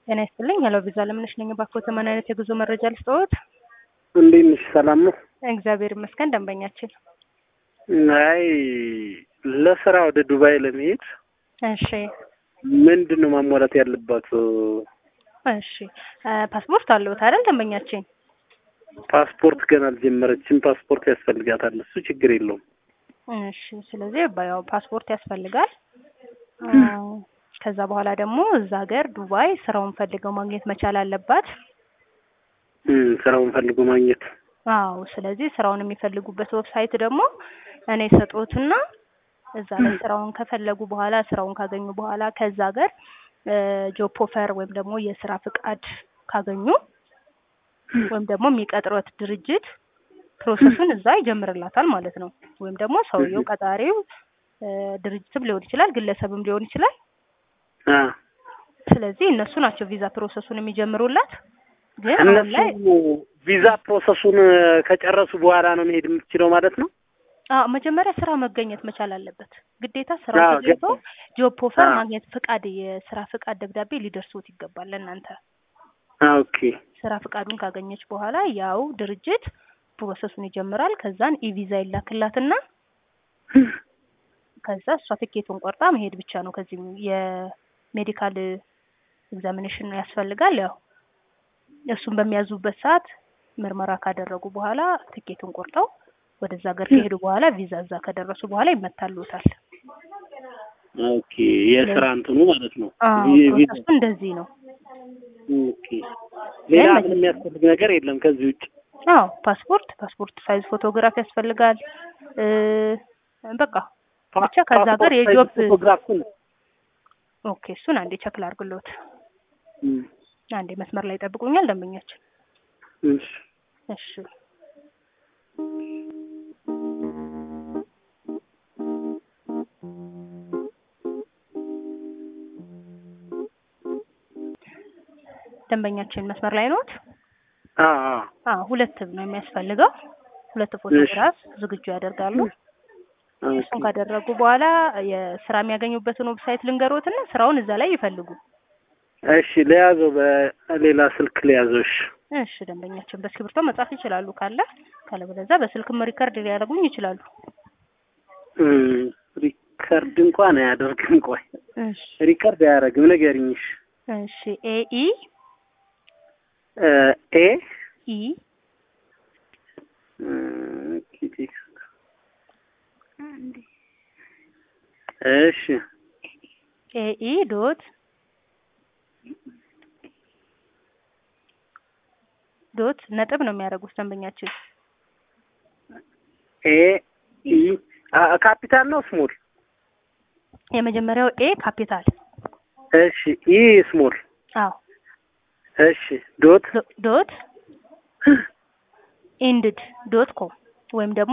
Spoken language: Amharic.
ጤና ይስጥልኝ። ሄሎ ቪዛ ለምነሽ ነኝ። ባኮተ ምን አይነት የጉዞ መረጃ ልስጥዎት? እንዴት ነሽ? ሰላም ነው? እግዚአብሔር ይመስገን። ደንበኛችን አይ ለስራ ወደ ዱባይ ለመሄድ እሺ ምንድነው ማሟላት ያለባት? እሺ ፓስፖርት አለዎት አይደል? ደንበኛችን ፓስፖርት ገና አልጀመረችም። ፓስፖርት ያስፈልጋታል። እሱ ችግር የለውም። እሺ ስለዚህ ያው ፓስፖርት ያስፈልጋል። ከዛ በኋላ ደግሞ እዛ ሀገር ዱባይ ስራውን ፈልገው ማግኘት መቻል አለባት። ስራውን ፈልገው ማግኘት። አዎ ስለዚህ ስራውን የሚፈልጉበት ዌብሳይት ደግሞ እኔ ሰጦትና እዛ ላይ ስራውን ከፈለጉ በኋላ ስራውን ካገኙ በኋላ ከዛ ሀገር ጆብ ኦፈር ወይም ደግሞ የስራ ፍቃድ ካገኙ ወይም ደግሞ የሚቀጥሩት ድርጅት ፕሮሰሱን እዛ ይጀምርላታል ማለት ነው። ወይም ደግሞ ሰውየው ቀጣሪው ድርጅትም ሊሆን ይችላል፣ ግለሰብም ሊሆን ይችላል። ስለዚህ እነሱ ናቸው ቪዛ ፕሮሰሱን የሚጀምሩላት። ግን አሁን ላይ ቪዛ ፕሮሰሱን ከጨረሱ በኋላ ነው መሄድ የምትችለው ማለት ነው? መጀመሪያ ስራ መገኘት መቻል አለበት። ግዴታ ስራው ተገኝቶ ጆብ ኦፈር ማግኘት ፍቃድ፣ የስራ ፍቃድ ደብዳቤ ሊደርሱት ይገባል ለእናንተ። ኦኬ። ስራ ፍቃዱን ካገኘች በኋላ ያው ድርጅት ፕሮሰሱን ይጀምራል። ከዛን ኢቪዛ ይላክላትና ከዛ እሷ ትኬቱን ቆርጣ መሄድ ብቻ ነው። ከዚህ የሜዲካል ኤግዛሚኔሽን ያስፈልጋል። ያው እሱን በሚያዙበት ሰዓት ምርመራ ካደረጉ በኋላ ትኬቱን ቆርጠው ወደዛ ሀገር ከሄዱ በኋላ ቪዛ እዛ ከደረሱ በኋላ ይመታሉታል። ኦኬ። የስራ እንትኑ ማለት ነው። ቪዛው እንደዚህ ነው። ኦኬ። ሌላ ምንም የሚያስፈልግ ነገር የለም ከዚህ ውጭ? ፓስፖርት ሳይዝ ፎቶግራፍ ያስፈልጋል። በቃ ብቻ ከዛ ሀገር የጆብ ፎቶግራፉን ኦኬ። እሱን አንዴ ቼክ ላድርግልዎት። አንዴ መስመር ላይ ጠብቁኛል ደንበኛችን። እሺ ደንበኛችን መስመር ላይ ነዎት? ሁለት ነው የሚያስፈልገው። ሁለት ፎቶግራፍ ዝግጁ ያደርጋሉ። እሱን ካደረጉ በኋላ የስራ የሚያገኙበትን ዌብሳይት ልንገሮትና ስራውን እዛ ላይ ይፈልጉ። እሺ ለያዘው በሌላ ስልክ ለያዘው። እሺ ደንበኛችን በስክሪፕቶ መጻፍ ይችላሉ ካለበለዚያ በስልክም ሪከርድ ሊያደርጉኝ ይችላሉ። ሪከርድ እንኳን አያደርግም። ቆይ ሪከርድ አያደርግም። ንገሪኝ። እሺ ዶት ነጥብ ነው የሚያደርጉት ደንበኛችን። ካፒታል ነው ስሞል? የመጀመሪያው ካፒታል። እሺ ስሞል? እሺ ዶት ኢንድድ ዶት ኮም ወይም ደግሞ